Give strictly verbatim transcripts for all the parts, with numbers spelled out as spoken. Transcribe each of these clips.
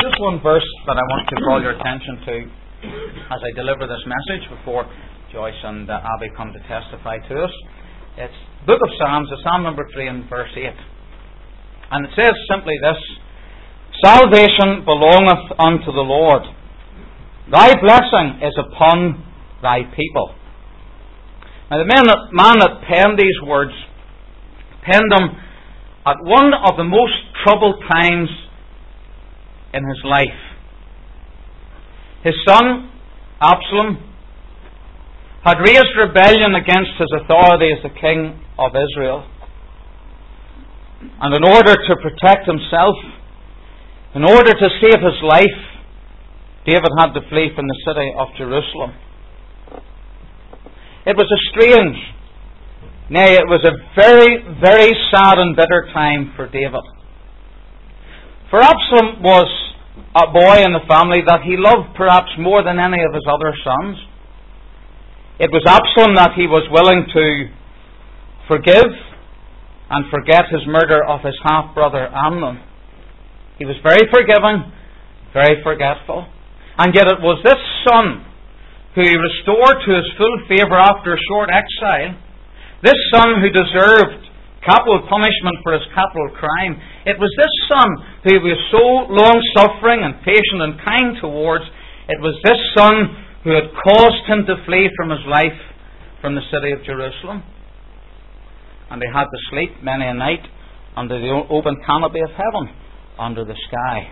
is one verse that I want to call your attention to as I deliver this message before Joyce and uh, Abby come to testify to us. It's Book of Psalms, Psalm number three and verse eight. And it says simply this: Salvation belongeth unto the Lord. Thy blessing is upon thy people. Now the man that, man that penned these words penned them at one of the most troubled times in his life. His son, Absalom, had raised rebellion against his authority as the king of Israel. And in order to protect himself, in order to save his life, David had to flee from the city of Jerusalem. It was a strange, nay, it was a very, very sad and bitter time for David. For Absalom was a boy in the family that he loved perhaps more than any of his other sons. It was Absalom that he was willing to forgive and forget his murder of his half-brother Amnon. He was very forgiving, very forgetful. And yet it was this son who he restored to his full favour after a short exile. This son who deserved capital punishment for his capital crime. It was this son who he was so long-suffering and patient and kind towards. It was this son who had caused him to flee from his life from the city of Jerusalem. And they had to sleep many a night under the open canopy of heaven, under the sky.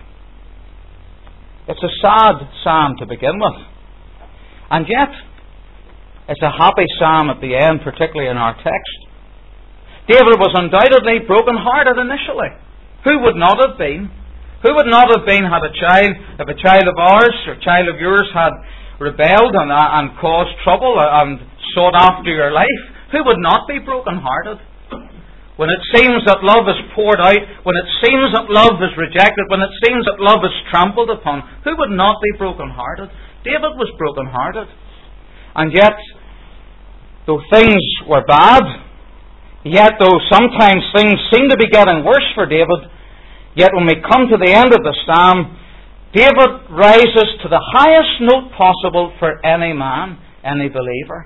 It's a sad psalm to begin with. And yet, it's a happy psalm at the end, particularly in our text. David was undoubtedly broken-hearted initially. Who would not have been? Who would not have been had a child, if a child of ours or a child of yours had rebelled and, uh, and caused trouble and sought after your life? Who would not be broken-hearted? When it seems that love is poured out, when it seems that love is rejected, when it seems that love is trampled upon, who would not be broken-hearted? David was broken-hearted. And yet, though things were bad, yet though sometimes things seem to be getting worse for David, yet when we come to the end of the psalm, David rises to the highest note possible for any man, any believer.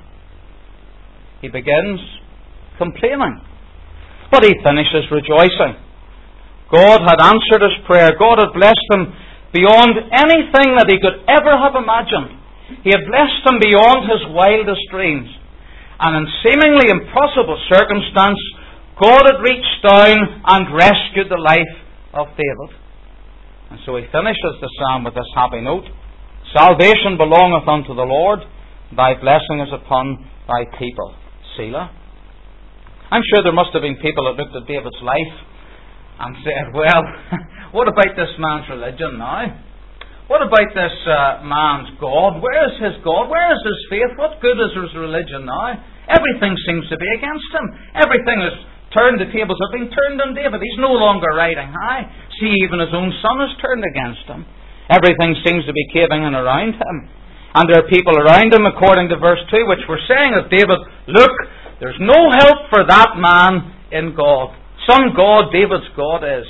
He begins complaining, but he finishes rejoicing. God had answered his prayer. God had blessed him beyond anything that he could ever have imagined. He had blessed him beyond his wildest dreams. And in seemingly impossible circumstance, God had reached down and rescued the life of David. And so he finishes the psalm with this happy note: Salvation belongeth unto the Lord, thy blessing is upon thy people. Selah. I'm sure there must have been people that looked at David's life and said, well, what about this man's religion now? What about this uh, man's God? Where is his God? Where is his faith? What good is his religion now? Everything seems to be against him. Everything is turned. The tables have been turned on David. He's no longer riding high. See, even his own son is turned against him. Everything seems to be caving in around him. And there are people around him, according to verse two, which were saying of David, look, there's no help for that man in God. Some God, David's God is.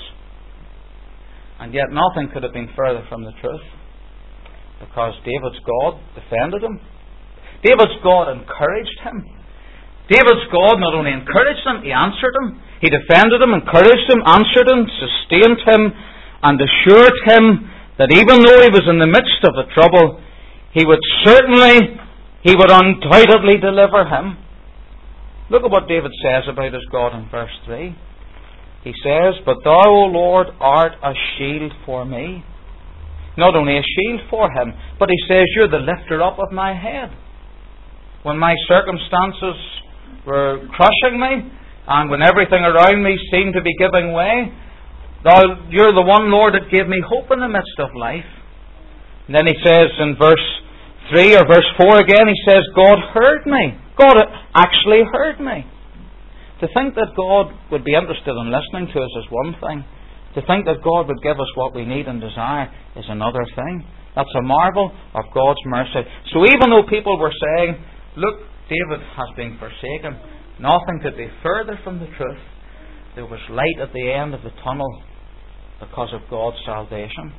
And yet nothing could have been further from the truth. Because David's God defended him. David's God encouraged him. David's God not only encouraged him, he answered him. He defended him, encouraged him, answered him, sustained him, and assured him that even though he was in the midst of the trouble, he would certainly, he would undoubtedly deliver him. Look at what David says about his God in verse three. He says, But thou, O Lord, art a shield for me. Not only a shield for him, but he says, you're the lifter up of my head. When my circumstances were crushing me, and when everything around me seemed to be giving way, thou, you're the one, Lord, that gave me hope in the midst of life. And then he says in verse three or verse four again, he says, God heard me. God actually heard me. To think that God would be interested in listening to us is one thing. To think that God would give us what we need and desire is another thing. That's a marvel of God's mercy. So even though people were saying, look, David has been forsaken, nothing could be further from the truth. There was light at the end of the tunnel because of God's salvation.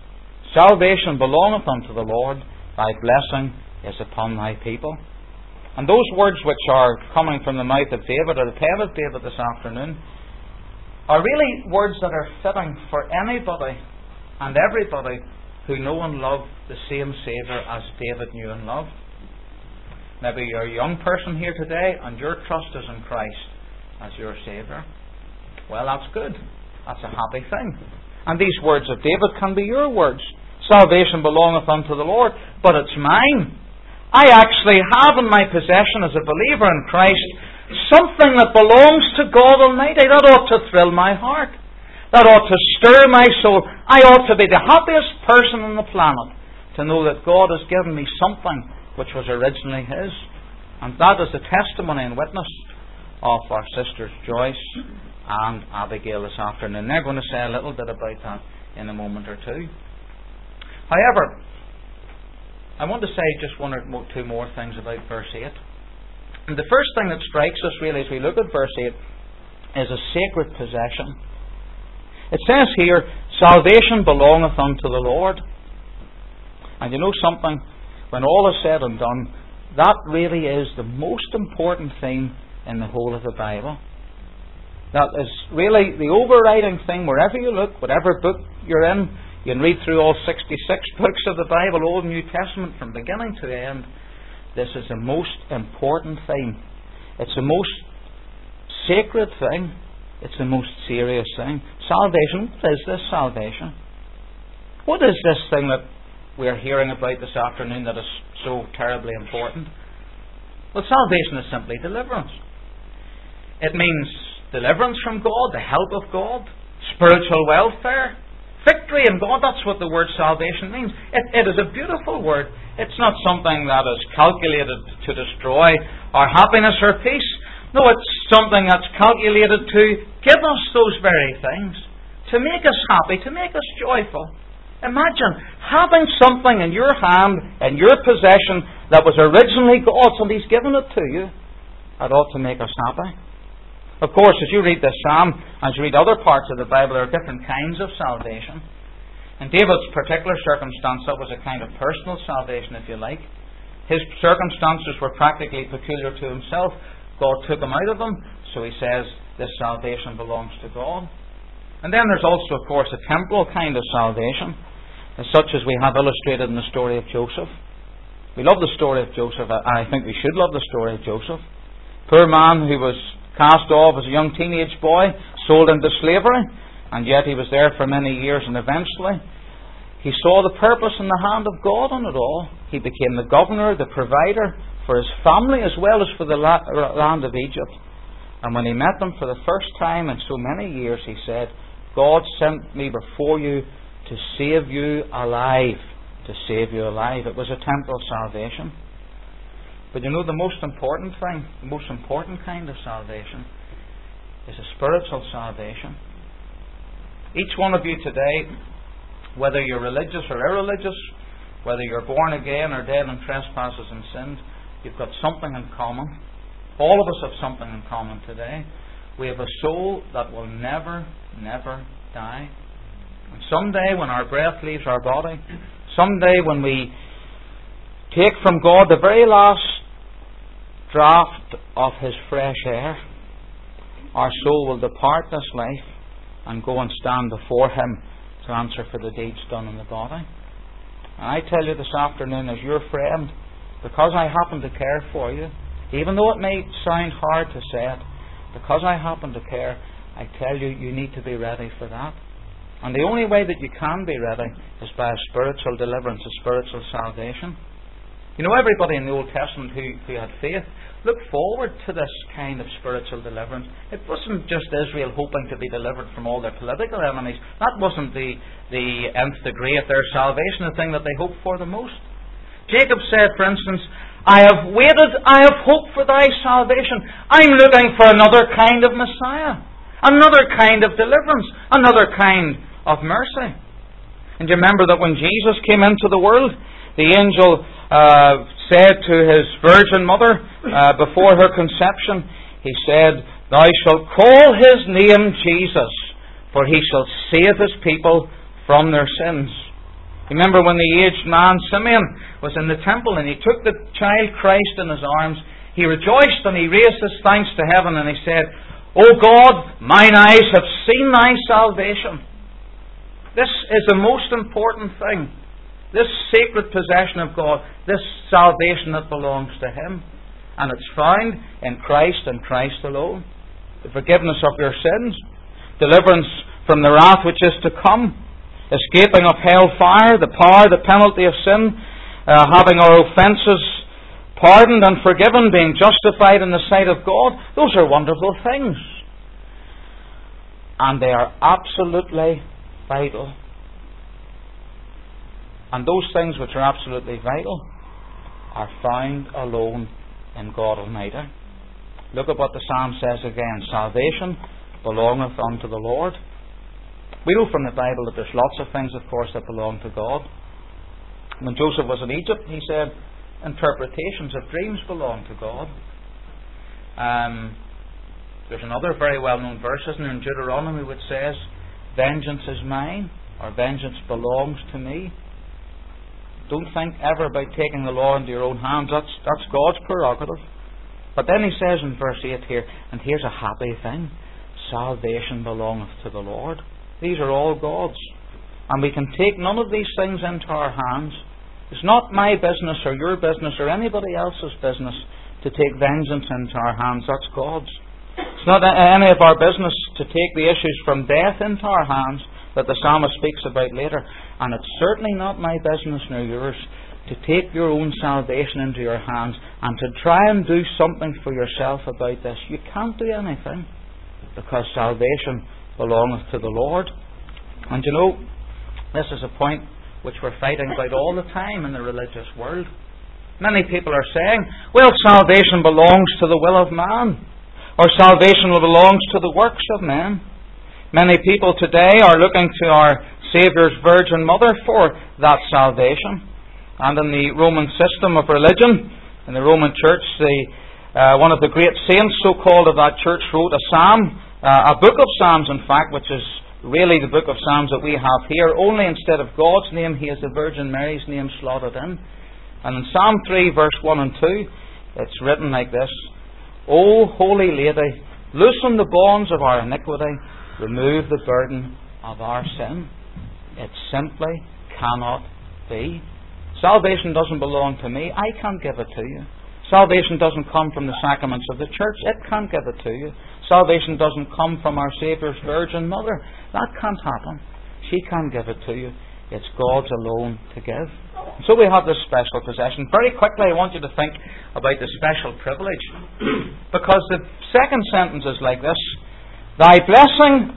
Salvation belongeth unto the Lord, thy blessing is upon thy people. And those words which are coming from the mouth of David, or the pen of David this afternoon, are really words that are fitting for anybody and everybody who know and love the same Saviour as David knew and loved. Maybe you're a young person here today and your trust is in Christ as your Saviour. Well, that's good. That's a happy thing. And these words of David can be your words. Salvation belongeth unto the Lord, but it's mine. I actually have in my possession as a believer in Christ something that belongs to God Almighty. That ought to thrill my heart. That ought to stir my soul. I ought to be the happiest person on the planet to know that God has given me something which was originally His. And that is the testimony and witness of our sisters Joyce and Abigail this afternoon. They're going to say a little bit about that in a moment or two. However, I want to say just one or two more things about verse eight. And the first thing that strikes us really as we look at verse eight is a sacred possession. It says here, salvation belongeth unto the Lord. And you know something? When all is said and done, that really is the most important thing in the whole of the Bible. That is really the overriding thing wherever you look, whatever book you're in. You can read through all sixty-six books of the Bible, Old and New Testament, from beginning to end. This is the most important thing. It's the most sacred thing. It's the most serious thing. Salvation. What is this salvation? What is this thing that we're hearing about this afternoon that is so terribly important? Well, salvation is simply deliverance. It means deliverance from God, the help of God, spiritual welfare, victory in God. That's what the word salvation means. It, it is a beautiful word. It's not something that is calculated to destroy our happiness or peace. No, it's something that's calculated to give us those very things, to make us happy, to make us joyful. Imagine having something in your hand, in your possession, that was originally God's, and He's given it to you. That ought to make us happy. Of course, as you read this psalm, as you read other parts of the Bible, there are different kinds of salvation. In David's particular circumstance, that was a kind of personal salvation, if you like. His circumstances were practically peculiar to himself. God took him out of them, so he says this salvation belongs to God. And then there's also, of course, a temporal kind of salvation, as such as we have illustrated in the story of Joseph. We love the story of Joseph, and I think we should love the story of Joseph. Poor man who was cast off as a young teenage boy, sold into slavery, and yet he was there for many years, and eventually he saw the purpose in the hand of God on it all. He became the governor, the provider for his family as well as for the land of Egypt. And when he met them for the first time in so many years, he said, God sent me before you to save you alive. To save you alive. It was a temporal salvation. But you know, the most important thing, the most important kind of salvation is a spiritual salvation. Each one of you today, whether you're religious or irreligious, whether you're born again or dead in trespasses and sins, you've got something in common. All of us have something in common today. We have a soul that will never, never die. And someday when our breath leaves our body, someday when we take from God the very last draught of His fresh air, our soul will depart this life and go and stand before Him to answer for the deeds done in the body. And I tell you this afternoon, as your friend, because I happen to care for you, even though it may sound hard to say it, because I happen to care, I tell you, you need to be ready for that. And the only way that you can be ready is by a spiritual deliverance, a spiritual salvation. You know, everybody in the Old Testament who, who had faith looked forward to this kind of spiritual deliverance. It wasn't just Israel hoping to be delivered from all their political enemies. That wasn't the, the nth degree of their salvation, the thing that they hoped for the most. Jacob said, for instance, I have waited, I have hoped for thy salvation. I'm looking for another kind of Messiah, another kind of deliverance, another kind of mercy. And you remember that when Jesus came into the world, the angel uh, said to his virgin mother uh, before her conception, he said, Thou shalt call his name Jesus, for he shall save his people from their sins. Remember when the aged man Simeon was in the temple and he took the child Christ in his arms, he rejoiced and he raised his thanks to heaven and he said, O God, mine eyes have seen thy salvation. This is the most important thing. This sacred possession of God, this salvation that belongs to Him. And it's found in Christ and Christ alone. The forgiveness of your sins, deliverance from the wrath which is to come, escaping of hellfire, the power, the penalty of sin, uh, having our offences pardoned and forgiven, being justified in the sight of God. Those are wonderful things. And they are absolutely vital. And those things which are absolutely vital are found alone in God Almighty. Look at what the psalm says again. Salvation belongeth unto the Lord. We know from the Bible that there's lots of things, of course, that belong to God. When Joseph was in Egypt, he said, interpretations of dreams belong to God. Um, there's another very well-known verse, isn't there, in Deuteronomy, which says, vengeance is mine, or vengeance belongs to me. Don't think ever about taking the law into your own hands. That's, that's God's prerogative. But then he says in verse eight here, and here's a happy thing, salvation belongeth to the Lord. These are all God's. And we can take none of these things into our hands. It's not my business or your business or anybody else's business to take vengeance into our hands. That's God's. It's not any of our business to take the issues from death into our hands that the psalmist speaks about later. And it's certainly not my business nor yours to take your own salvation into your hands and to try and do something for yourself about this. You can't do anything, because salvation belongeth to the Lord. And you know, this is a point which we're fighting about all the time in the religious world. Many people are saying, well, salvation belongs to the will of man, or salvation belongs to the works of men. Many people today are looking to our Saviour's Virgin Mother for that salvation. And in the Roman system of religion, in the Roman Church, the, uh, one of the great saints, so-called, of that church wrote a psalm, uh, a book of psalms, in fact, which is really the book of psalms that we have here, only instead of God's name, he has the Virgin Mary's name slotted in. And in Psalm three, verse one and two, it's written like this, O Holy Lady, loosen the bonds of our iniquity, remove the burden of our sin. It simply cannot be. Salvation doesn't belong to me. I can't give it to you. Salvation doesn't come from the sacraments of the church. It can't give it to you. Salvation doesn't come from our Saviour's Virgin Mother. That can't happen. She can't give it to you. It's God's alone to give. So we have this special possession. Very quickly, I want you to think about the special privilege. Because the second sentence is like this. Thy blessing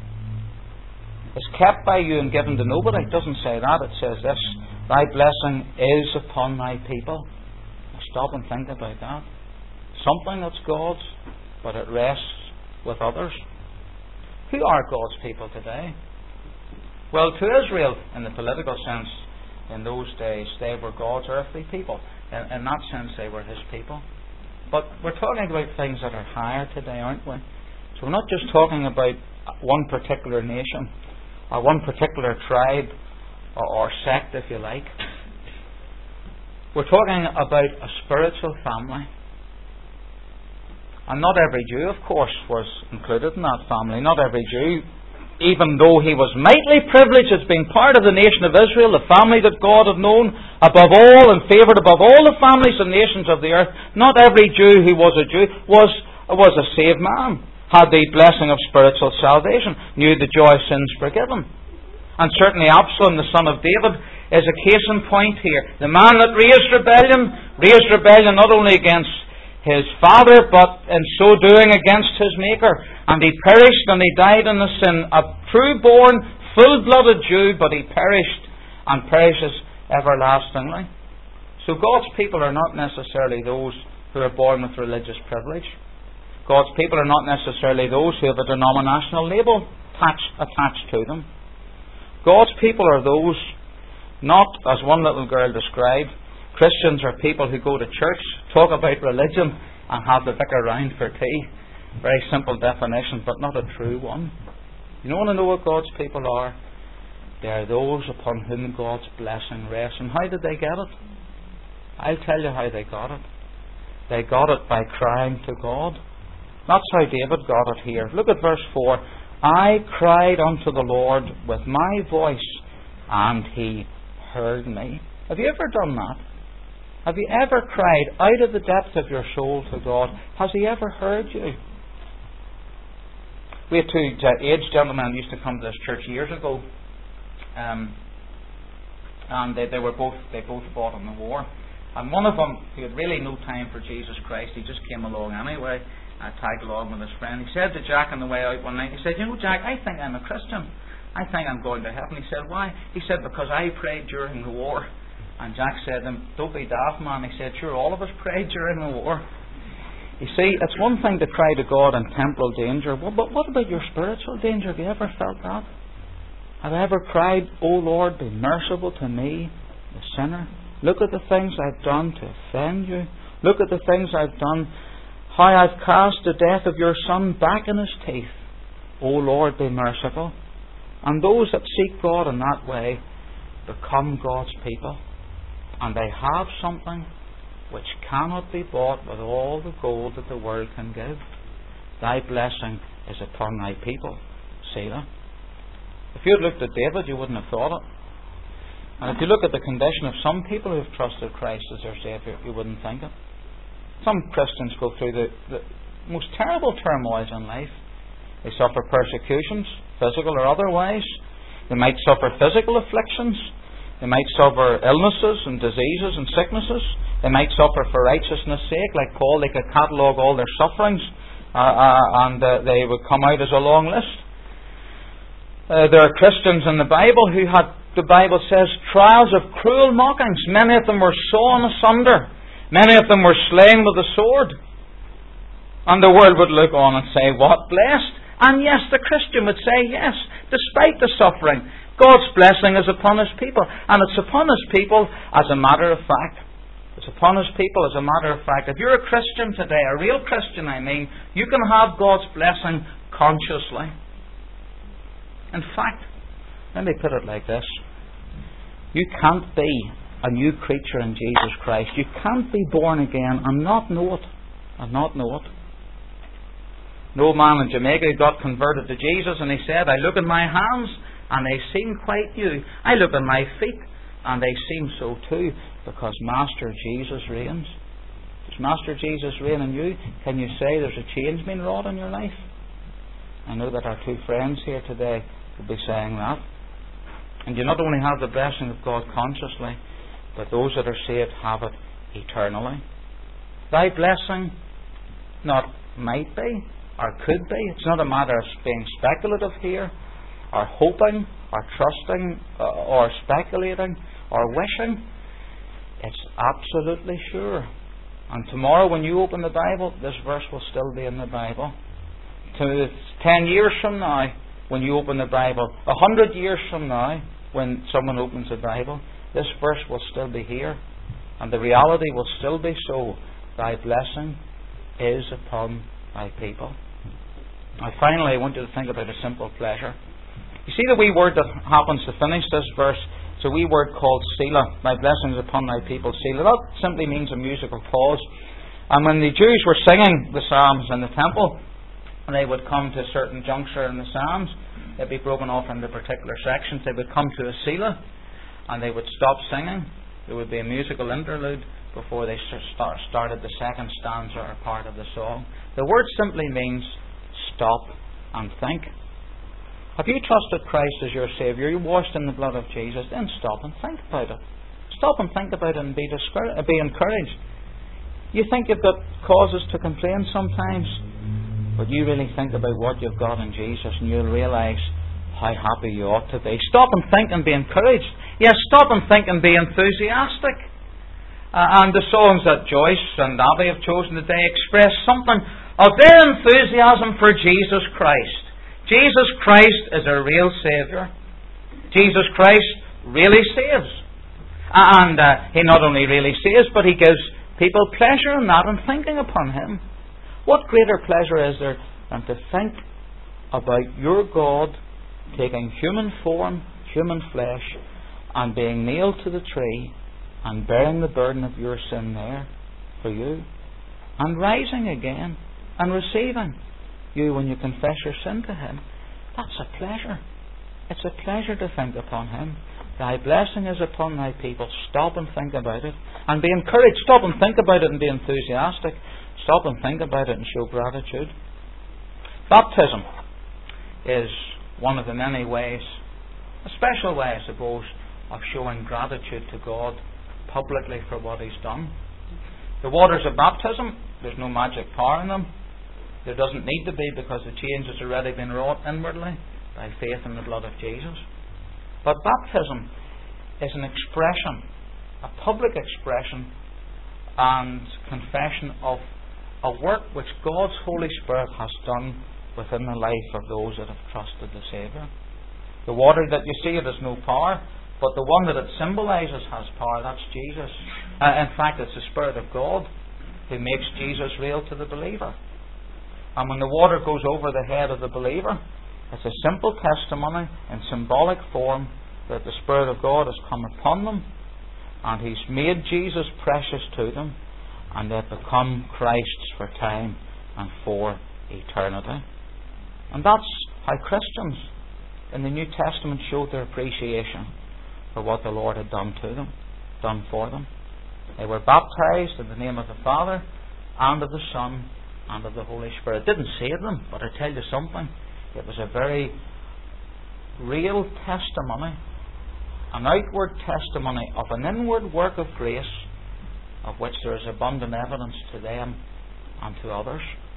is kept by you and given to nobody. It doesn't say that. It says this. Thy blessing is upon thy people. Now stop and think about that. Something that's God's, but it rests with others. Who are God's people today? Well, to Israel, in the political sense, in those days, they were God's earthly people. In, in that sense, they were His people. But we're talking about things that are higher today, aren't we? So we're not just talking about one particular nation, or one particular tribe, or, or sect, if you like. We're talking about a spiritual family. And not every Jew, of course, was included in that family. Not every Jew, even though he was mightily privileged as being part of the nation of Israel, the family that God had known above all and favoured above all the families and nations of the earth, not every Jew who was a Jew was, was a saved man, had the blessing of spiritual salvation, knew the joy of sins forgiven. And certainly Absalom, the son of David, is a case in point here. The man that raised rebellion, raised rebellion not only against his father, but in so doing against his Maker. And he perished and he died in the sin. A true-born, full-blooded Jew, but he perished and perishes everlastingly. So God's people are not necessarily those who are born with religious privilege. God's people are not necessarily those who have a denominational label attached, attached to them. God's people are those, not, as one little girl described, Christians are people who go to church, talk about religion, and have the vicar round for tea. Very simple definition, but not a true one. You don't want to know what God's people are? They are those upon whom God's blessing rests. And how did they get it? I'll tell you how they got it. They got it by crying to God. That's how David got it here. Look at verse four. I cried unto the Lord with my voice, and He heard me. Have you ever done that? Have you ever cried out of the depth of your soul to God? Has He ever heard you? We had two aged gentlemen who used to come to this church years ago, um, and they, they were both they both fought in the war. And one of them, who had really no time for Jesus Christ, he just came along anyway, uh, tagged along with his friend. He said to Jack on the way out one night, he said, "You know, Jack, I think I'm a Christian. I think I'm going to heaven." He said, "Why?" He said, "Because I prayed during the war." And Jack said to him, "Don't be daft, man." He said, "Sure, all of us prayed during the war." You see, it's one thing to cry to God in temporal danger, but what about your spiritual danger? Have you ever felt that? Have you ever cried, "O Lord, be merciful to me, the sinner"? Look at the things I've done to offend you. Look at the things I've done. How I've cast the death of your Son back in his teeth. O Lord, be merciful. And those that seek God in that way become God's people. And they have something which cannot be bought with all the gold that the world can give. Thy blessing is upon thy people. Selah. If you had looked at David, you wouldn't have thought it. And if you look at the condition of some people who have trusted Christ as their Saviour, you wouldn't think it. Some Christians go through the, the most terrible turmoils in life. They suffer persecutions, physical or otherwise. They might suffer physical afflictions. They might suffer illnesses and diseases and sicknesses. They might suffer for righteousness' sake. Like Paul, they could catalogue all their sufferings uh, uh, and uh, they would come out as a long list. Uh, there are Christians in the Bible who had, the Bible says, trials of cruel mockings. Many of them were sawn asunder. Many of them were slain with the sword. And the world would look on and say, "What blessed?" And yes, the Christian would say, yes, despite the suffering, God's blessing is upon His people. And it's upon His people as a matter of fact. It's upon His people as a matter of fact. If you're a Christian today, a real Christian I mean, you can have God's blessing consciously. In fact, let me put it like this. You can't be a new creature in Jesus Christ. You can't be born again and not know it. And not know it. No man in Jamaica who got converted to Jesus and he said, "I look at my hands and they seem quite new. I look at my feet and they seem so too, because Master Jesus reigns." Does Master Jesus reign in you? Can you say there's a change being wrought in your life? I know that our two friends here today will be saying that. And you not only have the blessing of God consciously, but those that are saved have it eternally. Thy blessing not might be, or could be. It's not a matter of being speculative here, or hoping, or trusting, uh, or speculating, or wishing. It's absolutely sure. And tomorrow when you open the Bible, this verse will still be in the Bible. To ten years from now, when you open the Bible, a hundred years from now, when someone opens the Bible, this verse will still be here. And the reality will still be so. Thy blessing is upon thy people. Now finally, I want you to think about a simple pleasure. You see the wee word that happens to finish this verse? It's a wee word called Selah. Thy blessing is upon thy people. Selah. That simply means a musical pause. And when the Jews were singing the Psalms in the temple, and they would come to a certain juncture in the Psalms, they'd be broken off into particular sections. They would come to a Selah, and they would stop singing. There would be a musical interlude before they start, started the second stanza or part of the song. The word simply means stop and think. Have you trusted Christ as your Saviour? You're washed in the blood of Jesus. Then stop and think about it. Stop and think about it and be, discour- be encouraged. You think you've got causes to complain sometimes, but you really think about what you've got in Jesus and you'll realise how happy you ought to be. Stop and think and be encouraged. Yes, stop and think and be enthusiastic. Uh, and the songs that Joyce and Abby have chosen today express something of their enthusiasm for Jesus Christ. Jesus Christ is a real Saviour. Jesus Christ really saves. And uh, He not only really saves, but He gives people pleasure in that and thinking upon Him. What greater pleasure is there than to think about your God taking human form, human flesh and being nailed to the tree and bearing the burden of your sin there for you, and rising again and receiving you when you confess your sin to Him. That's a pleasure. It's a pleasure to think upon Him. Thy blessing is upon thy people. Stop and think about it and be encouraged. Stop and think about it and be enthusiastic. Stop and think about it and show gratitude. Baptism is one of the many ways, a special way, I suppose, of showing gratitude to God publicly for what He's done. The waters of baptism, there's no magic power in them. There doesn't need to be, because the change has already been wrought inwardly by faith in the blood of Jesus. But baptism is an expression, a public expression and confession of a work which God's Holy Spirit has done within the life of those that have trusted the Saviour. The water that you see, it has no power, but the one that it symbolises has power. That's Jesus. Uh, in fact, it's the Spirit of God who makes Jesus real to the believer. And when the water goes over the head of the believer, it's a simple testimony in symbolic form that the Spirit of God has come upon them and He's made Jesus precious to them, and they've become Christ's for time and for eternity. And that's how Christians in the New Testament showed their appreciation for what the Lord had done to them, done for them. They were baptized in the name of the Father and of the Son and of the Holy Spirit. It didn't save them, but I tell you something, it was a very real testimony, an outward testimony of an inward work of grace, of which there is abundant evidence to them and to others.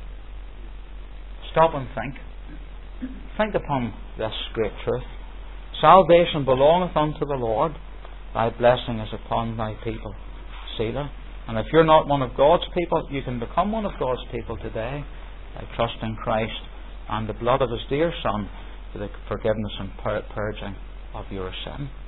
Stop and think. Think upon this great truth. Salvation belongeth unto the Lord. Thy blessing is upon thy people. Selah. And if you're not one of God's people, you can become one of God's people today by trusting Christ and the blood of His dear Son for the forgiveness and purging of your sin.